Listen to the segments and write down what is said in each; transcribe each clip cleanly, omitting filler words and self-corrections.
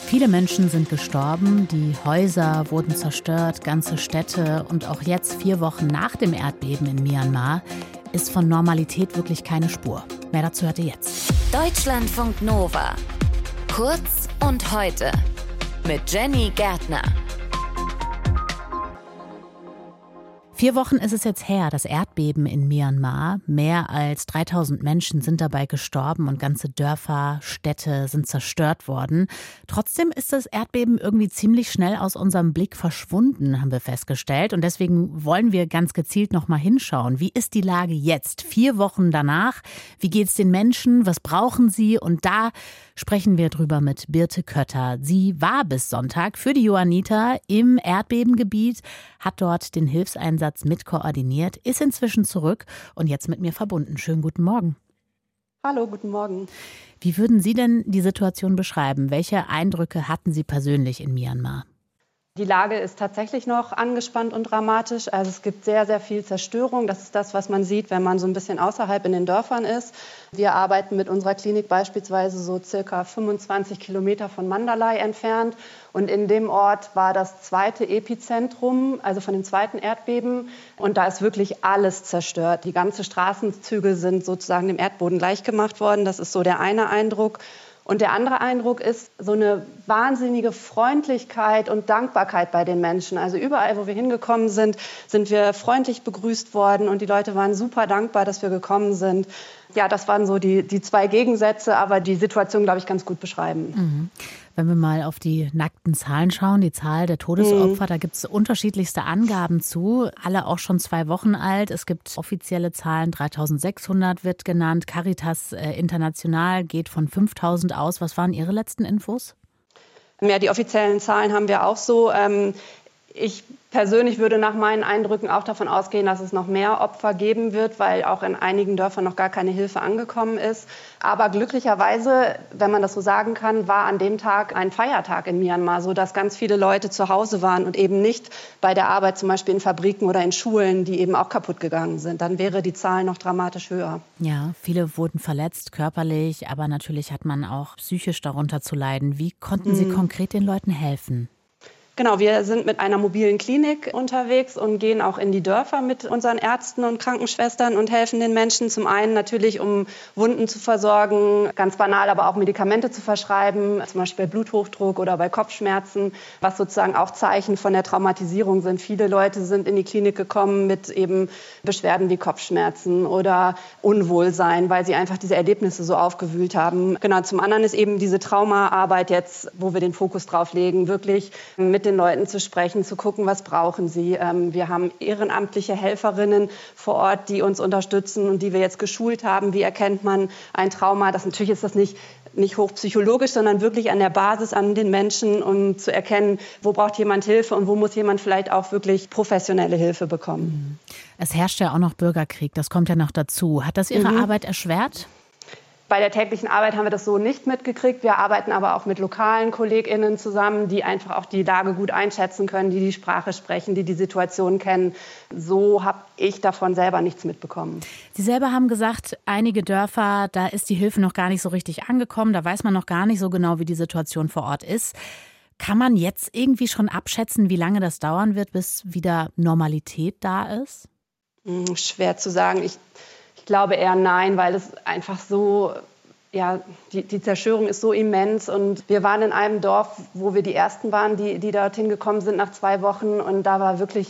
Viele Menschen sind gestorben, die Häuser wurden zerstört, ganze Städte und auch jetzt 4 Wochen nach dem Erdbeben in Myanmar ist von Normalität wirklich keine Spur. Mehr dazu hört ihr jetzt. Deutschlandfunk Nova. Kurz und heute mit Jenny Gärtner. 4 Wochen ist es jetzt her, das Erdbeben in Myanmar. Mehr als 3000 Menschen sind dabei gestorben und ganze Dörfer, Städte sind zerstört worden. Trotzdem ist das Erdbeben irgendwie ziemlich schnell aus unserem Blick verschwunden, haben wir festgestellt. Und deswegen wollen wir ganz gezielt noch mal hinschauen. Wie ist die Lage jetzt, 4 Wochen danach? Wie geht es den Menschen? Was brauchen sie? Und da sprechen wir drüber mit Birte Kötter. Sie war bis Sonntag für die Johanniter im Erdbebengebiet, hat dort den Hilfseinsatz mitkoordiniert, ist inzwischen zurück und jetzt mit mir verbunden. Schönen guten Morgen. Hallo, guten Morgen. Wie würden Sie denn die Situation beschreiben? Welche Eindrücke hatten Sie persönlich in Myanmar? Die Lage ist tatsächlich noch angespannt und dramatisch. Also es gibt sehr, sehr viel Zerstörung. Das ist das, was man sieht, wenn man so ein bisschen außerhalb in den Dörfern ist. Wir arbeiten mit unserer Klinik beispielsweise so circa 25 Kilometer von Mandalay entfernt. Und in dem Ort war das zweite Epizentrum, also von dem zweiten Erdbeben. Und da ist wirklich alles zerstört. Die ganzen Straßenzüge sind sozusagen dem Erdboden gleichgemacht worden. Das ist so der eine Eindruck. Und der andere Eindruck ist so eine wahnsinnige Freundlichkeit und Dankbarkeit bei den Menschen. Also überall, wo wir hingekommen sind, sind wir freundlich begrüßt worden und die Leute waren super dankbar, dass wir gekommen sind. Ja, das waren so die 2 Gegensätze, aber die Situation, glaube ich, ganz gut beschreiben. Mhm. Wenn wir mal auf die nackten Zahlen schauen, die Zahl der Todesopfer, da gibt es unterschiedlichste Angaben zu, alle auch schon 2 Wochen alt. Es gibt offizielle Zahlen, 3600 wird genannt. Caritas International geht von 5000 aus. Was waren Ihre letzten Infos? Ja, die offiziellen Zahlen haben wir auch so. Ich persönlich würde nach meinen Eindrücken auch davon ausgehen, dass es noch mehr Opfer geben wird, weil auch in einigen Dörfern noch gar keine Hilfe angekommen ist. Aber glücklicherweise, wenn man das so sagen kann, war an dem Tag ein Feiertag in Myanmar, sodass ganz viele Leute zu Hause waren und eben nicht bei der Arbeit zum Beispiel in Fabriken oder in Schulen, die eben auch kaputt gegangen sind. Dann wäre die Zahl noch dramatisch höher. Ja, viele wurden verletzt körperlich, aber natürlich hat man auch psychisch darunter zu leiden. Wie konnten Sie konkret den Leuten helfen? Genau, wir sind mit einer mobilen Klinik unterwegs und gehen auch in die Dörfer mit unseren Ärzten und Krankenschwestern und helfen den Menschen zum einen natürlich, um Wunden zu versorgen, ganz banal, aber auch Medikamente zu verschreiben, zum Beispiel bei Bluthochdruck oder bei Kopfschmerzen, was sozusagen auch Zeichen von der Traumatisierung sind. Viele Leute sind in die Klinik gekommen mit eben Beschwerden wie Kopfschmerzen oder Unwohlsein, weil sie einfach diese Erlebnisse so aufgewühlt haben. Genau, zum anderen ist eben diese Traumaarbeit jetzt, wo wir den Fokus drauf legen, wirklich mit den Leuten zu sprechen, zu gucken, was brauchen sie. Wir haben ehrenamtliche Helferinnen vor Ort, die uns unterstützen und die wir jetzt geschult haben. Wie erkennt man ein Trauma? Natürlich ist das nicht hochpsychologisch, sondern wirklich an der Basis an den Menschen, um zu erkennen, wo braucht jemand Hilfe und wo muss jemand vielleicht auch wirklich professionelle Hilfe bekommen. Es herrscht ja auch noch Bürgerkrieg, das kommt ja noch dazu. Hat das Ihre Arbeit erschwert? Bei der täglichen Arbeit haben wir das so nicht mitgekriegt. Wir arbeiten aber auch mit lokalen KollegInnen zusammen, die einfach auch die Lage gut einschätzen können, die die Sprache sprechen, die die Situation kennen. So habe ich davon selber nichts mitbekommen. Sie selber haben gesagt, einige Dörfer, da ist die Hilfe noch gar nicht so richtig angekommen. Da weiß man noch gar nicht so genau, wie die Situation vor Ort ist. Kann man jetzt irgendwie schon abschätzen, wie lange das dauern wird, bis wieder Normalität da ist? Schwer zu sagen. Ich glaube eher nein, weil es einfach so, ja, die Zerstörung ist so immens. Und wir waren in einem Dorf, wo wir die Ersten waren, die dorthin gekommen sind nach 2 Wochen. Und da war wirklich,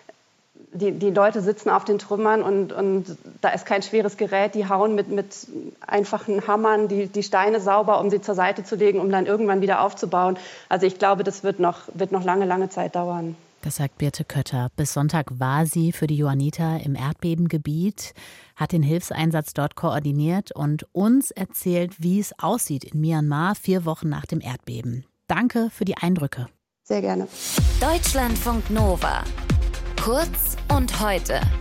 die Leute sitzen auf den Trümmern und da ist kein schweres Gerät. Die hauen mit einfachen Hammern die Steine sauber, um sie zur Seite zu legen, um dann irgendwann wieder aufzubauen. Also ich glaube, das wird noch lange, lange Zeit dauern. Das sagt Birte Kötter. Bis Sonntag war sie für die Johanniter im Erdbebengebiet, hat den Hilfseinsatz dort koordiniert und uns erzählt, wie es aussieht in Myanmar 4 Wochen nach dem Erdbeben. Danke für die Eindrücke. Sehr gerne. Deutschlandfunk Nova. Kurz und heute.